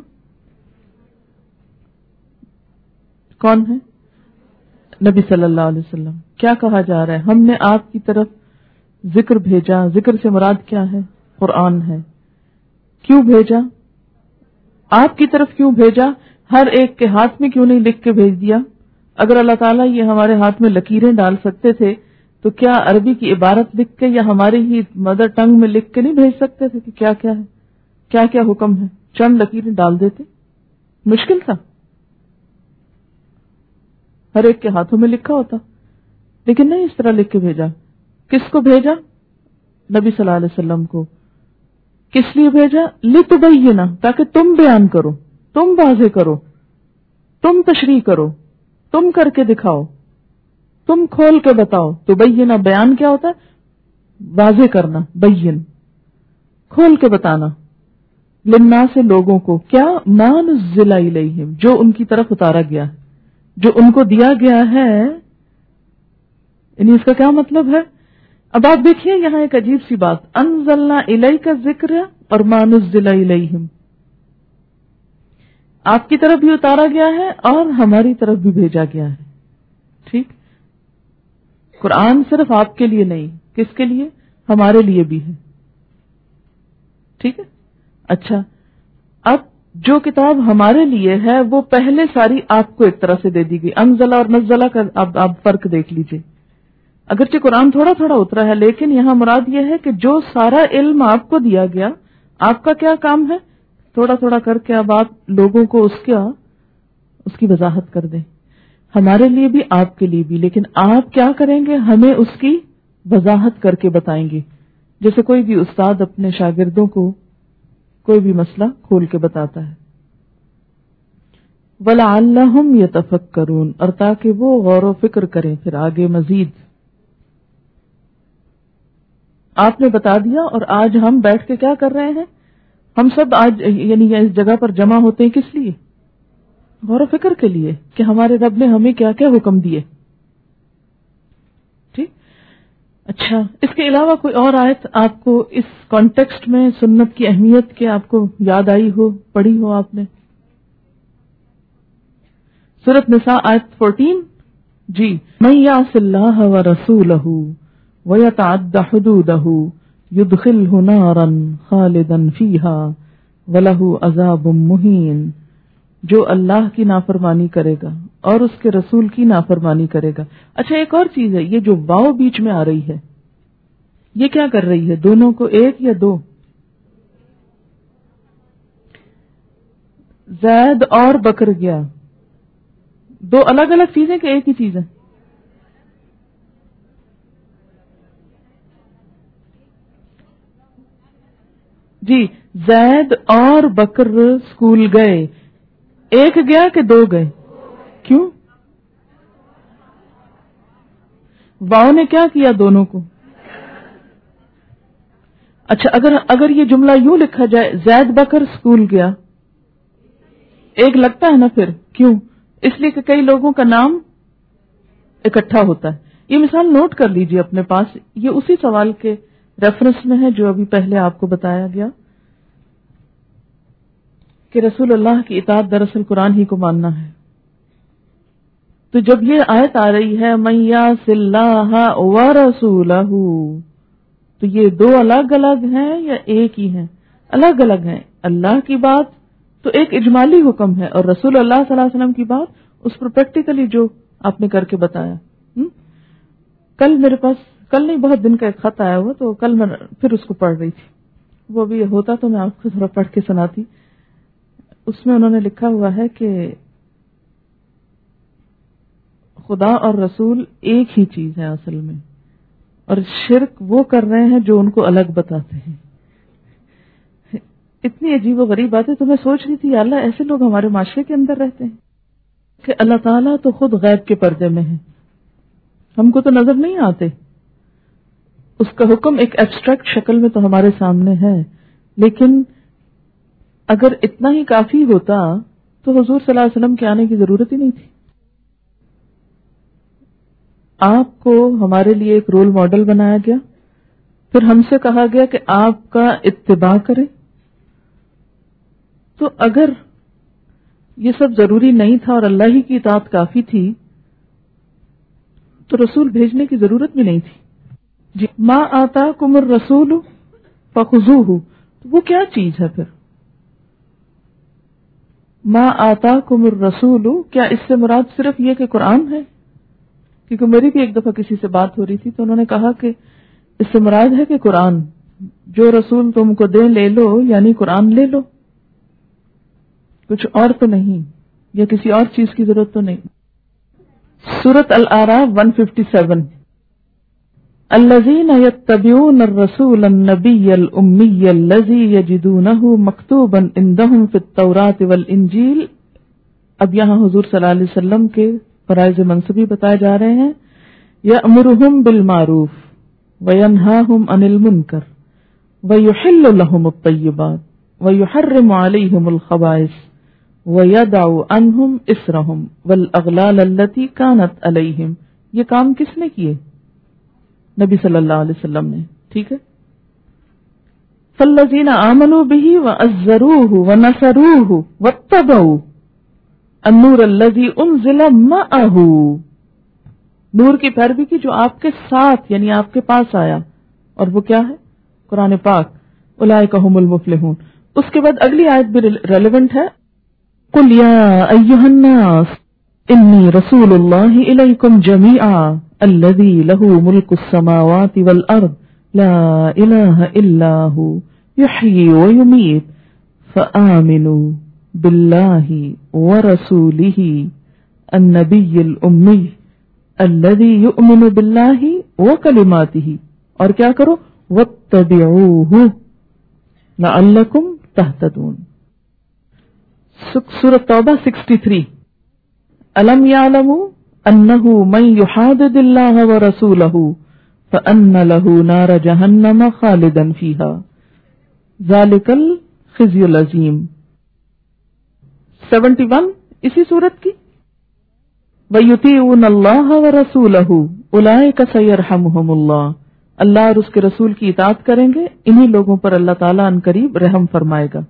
کون ہے؟ نبی صلی اللہ علیہ وسلم. کیا کہا جا رہا ہے؟ ہم نے آپ کی طرف ذکر بھیجا. ذکر سے مراد کیا ہے؟ قرآن ہے. کیوں بھیجا؟ آپ کی طرف کیوں بھیجا؟ ہر ایک کے ہاتھ میں کیوں نہیں لکھ کے بھیج دیا؟ اگر اللہ تعالیٰ یہ ہمارے ہاتھ میں لکیریں ڈال سکتے تھے تو کیا عربی کی عبارت لکھ کے یا ہماری ہی مدر ٹنگ میں لکھ کے نہیں بھیج سکتے تھے کہ کیا کیا ہے، کیا کیا حکم ہے؟ چند لکیریں ڈال دیتے. مشکل تھا؟ ہر ایک کے ہاتھوں میں لکھا ہوتا. لیکن نہیں اس طرح لکھ کے بھیجا. کس کو بھیجا؟ نبی صلی اللہ علیہ وسلم کو. کس لیے بھیجا؟ لتبینا، تاکہ تم بیان کرو، تم واضح کرو، تم تشریح کرو، تم کر کے دکھاؤ، تم کھول کے بتاؤ. تو بینا بیان کیا ہوتا ہے؟ واضح کرنا. بین کھول کے بتانا. للناس سے لوگوں کو، کیا؟ ما نزل الیہم، جو ان کی طرف اتارا گیا ہے، جو ان کو دیا گیا ہے. یعنی اس کا کیا مطلب ہے؟ اب آپ دیکھیے یہاں ایک عجیب سی بات، انزلنا الیک الذکر اور ما نزل الیہم. آپ کی طرف بھی اتارا گیا ہے اور ہماری طرف بھی بھیجا گیا ہے. ٹھیک، قرآن صرف آپ کے لیے نہیں، کس کے لیے؟ ہمارے لیے بھی ہے. ٹھیک ہے. اچھا، اب جو کتاب ہمارے لیے ہے وہ پہلے ساری آپ کو ایک طرح سے دے دی گئی. انزلہ اور نزلہ کا اب آپ فرق دیکھ لیجئے. اگرچہ قرآن تھوڑا تھوڑا اترا ہے لیکن یہاں مراد یہ ہے کہ جو سارا علم آپ کو دیا گیا، آپ کا کیا کام ہے؟ تھوڑا تھوڑا کر کے اب آپ لوگوں کو اس کی وضاحت کر دیں. ہمارے لیے بھی آپ کے لیے بھی. لیکن آپ کیا کریں گے؟ ہمیں اس کی وضاحت کر کے بتائیں گے. جیسے کوئی بھی استاد اپنے شاگردوں کو کوئی بھی مسئلہ کھول کے بتاتا ہے. وَلَعَلَّهُمْ يَتَفَكَّرُونَ، اور تاکہ وہ غور و فکر کریں پھر آگے مزید. آپ نے بتا دیا اور آج ہم بیٹھ کے کیا کر رہے ہیں؟ ہم سب آج یعنی اس جگہ پر جمع ہوتے ہیں کس لیے؟ غور و فکر کے لیے کہ ہمارے رب نے ہمیں کیا کیا حکم دیے. ٹھیک. اچھا، اس کے علاوہ کوئی اور آیت آپ کو اس کانٹیکسٹ میں سنت کی اہمیت کے آپ کو یاد آئی ہو، پڑھی ہو آپ نے؟ سورۃ نساء آیت 14. جی، من یعص اللہ ورسولہ وَيَتَعَدَّ حُدُودَهُ يُدْخِلْهُ نَارًا خَالِدًا فِيهَا وَلَهُ عَذَابٌ مُهِينٌ. جو اللہ کی نافرمانی کرے گا اور اس کے رسول کی نافرمانی کرے گا. اچھا، ایک اور چیز ہے، یہ جو واو بیچ میں آ رہی ہے یہ کیا کر رہی ہے؟ دونوں کو ایک یا دو؟ زید اور بکر گیا، دو الگ الگ چیزیں کہ ایک ہی چیز ہے؟ جی، زید اور بکر اسکول گئے، ایک گیا کہ دو گئے؟ کیوں؟ واؤ نے کیا کیا دونوں کو؟ اچھا، اگر یہ جملہ یوں لکھا جائے زید بکر اسکول گیا، ایک لگتا ہے نا پھر. کیوں؟ اس لیے کہ کئی لوگوں کا نام اکٹھا ہوتا ہے. یہ مثال نوٹ کر لیجئے اپنے پاس، یہ اسی سوال کے ریفرنس میں ہے جو ابھی پہلے آپ کو بتایا گیا کہ رسول اللہ کی اطاعت دراصل قرآن ہی کو ماننا ہے. تو جب یہ آیت آ رہی ہے من یعص اللہ ورسولہ، تو یہ دو الگ الگ ہیں یا ایک ہی ہیں؟ الگ الگ ہیں. اللہ کی بات تو ایک اجمالی حکم ہے اور رسول اللہ صلی اللہ علیہ وسلم کی بات اس پر پریکٹیکلی جو آپ نے کر کے بتایا. کل میرے پاس، کل نہیں بہت دن کا ایک خط آیا ہوا، تو کل میں پھر اس کو پڑھ رہی تھی. وہ بھی ہوتا تو میں آپ کو تھوڑا پڑھ کے سناتی. اس میں انہوں نے لکھا ہوا ہے کہ خدا اور رسول ایک ہی چیز ہے اصل میں، اور شرک وہ کر رہے ہیں جو ان کو الگ بتاتے ہیں. اتنی عجیب و غریب بات ہے. تو میں سوچ رہی تھی یا اللہ ایسے لوگ ہمارے معاشرے کے اندر رہتے ہیں کہ اللہ تعالیٰ تو خود غیب کے پردے میں ہے، ہم کو تو نظر نہیں آتے. اس کا حکم ایک ایبسٹریکٹ شکل میں تو ہمارے سامنے ہے، لیکن اگر اتنا ہی کافی ہوتا تو حضور صلی اللہ علیہ وسلم کے آنے کی ضرورت ہی نہیں تھی. آپ کو ہمارے لیے ایک رول ماڈل بنایا گیا، پھر ہم سے کہا گیا کہ آپ کا اتباع کریں. تو اگر یہ سب ضروری نہیں تھا اور اللہ ہی کی اطاعت کافی تھی تو رسول بھیجنے کی ضرورت بھی نہیں تھی. جی ما آتاکم الرسول فخذوہ، تو وہ کیا چیز ہے پھر؟ ما آتاکم الرسول، کیا اس سے مراد صرف یہ کہ قرآن ہے؟ کیونکہ میری بھی ایک دفعہ کسی سے بات ہو رہی تھی تو انہوں نے کہا کہ اس سے مراد ہے کہ قرآن، جو رسول تم کو دے لے لو، یعنی قرآن لے لو، کچھ اور تو نہیں، یا کسی اور چیز کی ضرورت تو نہیں۔ سورۃ الاعراف 157، الذین یتبعون الرسول النبی الامی الذی یجدونہ مکتوبا عندہم فی التوراۃ والانجیل۔ اب یہاں حضور صلی اللہ علیہ وسلم کے فرائض منصبی بتائے جا رہے ہیں۔ یأمرہم بالمعروف وینہاہم عن المنکر ویحل لہم الطیبات ویحرم علیہم الخبائث وَيَدَعُ عَنْهُمْ إِسْرَهُمْ وَالْأَغْلَالَ الَّتِي كَانَتْ عَلَيْهِمْ۔ یہ کام کس نے کیے؟ نبی صلی اللہ علیہ وسلم نے، ٹھیک ہے۔ فَالَّذِينَ آمَنُوا بِهِ وَعَزَّرُوهُ وَنَصَرُوهُ وَاتَّبَعُوا النُّورَ الَّذِي أُنزِلَ مَعَهُ، نور کی پیروی کی جو آپ کے ساتھ یعنی آپ کے پاس آیا، اور وہ کیا ہے؟ قرآن پاک۔ اولئک هم المفلحون۔ اس کے بعد اگلی آیت بھی ریلیونٹ ہے، قل یا ایھا الناس انی رسول اللہ الیکم جمیعا الذی لہ ملک السماوات والارض لا الہ الا ھو یحیی ویمیت فآمنوا باللہ ورسولہ النبی الامی الذی یؤمن باللہ وکلماتہ، اور کیا کرو؟ واتبعوہ لعلکم تہتدون۔ سورۃ توبہ 63، الم یعلموا انہ من یحادد اللہ ورسولہ فان لہ نار جہنم خالدا فیہا ذلک الخزی العظیم۔ 71 اسی سورت کی، ویطیعون اللہ ورسولہ اولئک سیرحمہم اللہ، اللہ اور اس کے رسول کی اطاعت کریں گے، انہی لوگوں پر اللہ تعالیٰ ان قریب رحم فرمائے گا۔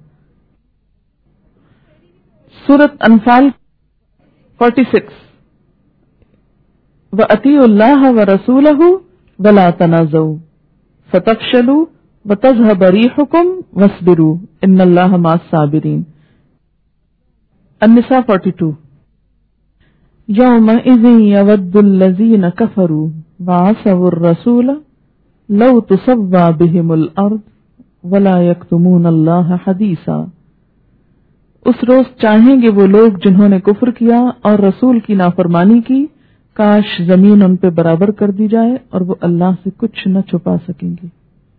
سورۃ انفال 46، وَأَطِیعُوا اللَّهَ وَرَسُولَهُ وَلَا تَنَازَعُوا فَتَفْشَلُوا وَتَذْهَبَ رِیحُکُمْ وَاصْبِرُوا إِنَّ اللَّهَ مَعَ الصَّابِرِینَ۔ النساء 42، یَوْمَئِذٍ یَوَدُّ الَّذِینَ کَفَرُوا وَعَصَوُا الرَّسُولَ لَوْ تُسَوَّىٰ بِهِمُ الْأَرْضُ وَلَا يَكْتُمُونَ اللَّهَ حَدِیثًا۔ اس روز چاہیں گے وہ لوگ جنہوں نے کفر کیا اور رسول کی نافرمانی کی، کاش زمین ان پہ برابر کر دی جائے اور وہ اللہ سے کچھ نہ چھپا سکیں گے۔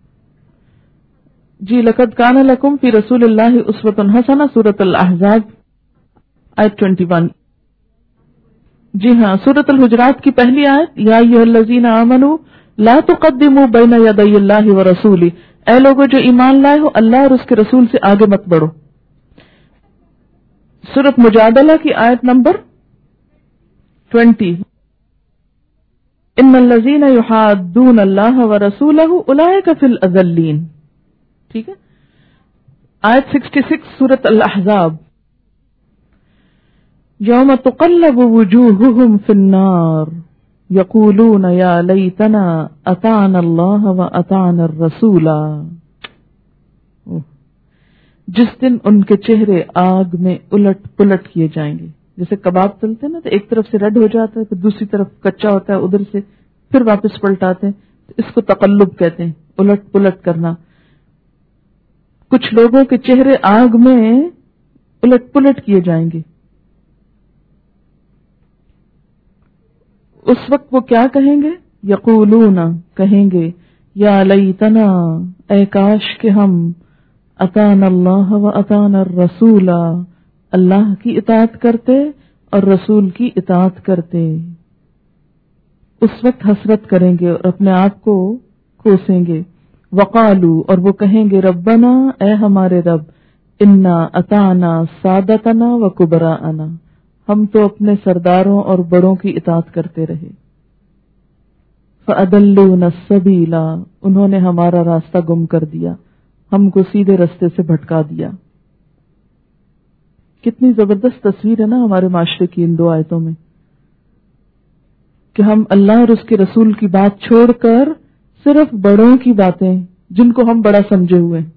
جی لقد کان لکم فی رسول اللہ اسوۃ حسنہ، سورۃ الاحزاب آیت 21۔ جی ہاں، سورۃ الحجرات کی پہلی آیت، یا ایھا الذین آمنوا لا تقدموا بین یدی اللہ ورسولہ، اے لوگو جو ایمان لائے ہو اللہ اور اس کے رسول سے آگے مت بڑھو۔ سورۃ مجادلہ کی آیت نمبر 20، ان الذین یحادون اللہ ورسولہ اولئک فی الاذلین، ٹھیک ہے۔ آیت 66 سورۃ الاحزاب، یوم تقلب وجوہہم فی النار یقولون یا لیتنا اطعنا اللہ واطعنا الرسول، جس دن ان کے چہرے آگ میں الٹ پلٹ کیے جائیں گے، جیسے کباب تلتے ہیں نا تو ایک طرف سے ریڈ ہو جاتا ہے پھر دوسری طرف کچا ہوتا ہے، ادھر سے پھر واپس پلٹاتے ہیں، تو اس کو تقلب کہتے ہیں، الٹ پلٹ کرنا۔ کچھ لوگوں کے چہرے آگ میں الٹ پلٹ کیے جائیں گے۔ اس وقت وہ کیا کہیں گے؟ یقولون، کہیں گے، یا لیتنا، اے کاش کہ ہم، اطعنا اللہ و اطعنا الرسول، اللہ کی اطاعت کرتے اور رسول کی اطاعت کرتے۔ اس وقت حسرت کریں گے اور اپنے آپ کو کوسیں گے۔ وقالو، اور وہ کہیں گے، ربنا، اے ہمارے رب، انا اطعنا سادتنا و کبراءنا، ہم تو اپنے سرداروں اور بڑوں کی اطاعت کرتے رہے۔ فأضلونا السبیل، انہوں نے ہمارا راستہ گم کر دیا، ہم کو سیدھے رستے سے بھٹکا دیا۔ کتنی زبردست تصویر ہے نا ہمارے معاشرے کی ان دو آیتوں میں، کہ ہم اللہ اور اس کے رسول کی بات چھوڑ کر صرف بڑوں کی باتیں جن کو ہم بڑا سمجھے ہوئے ہیں،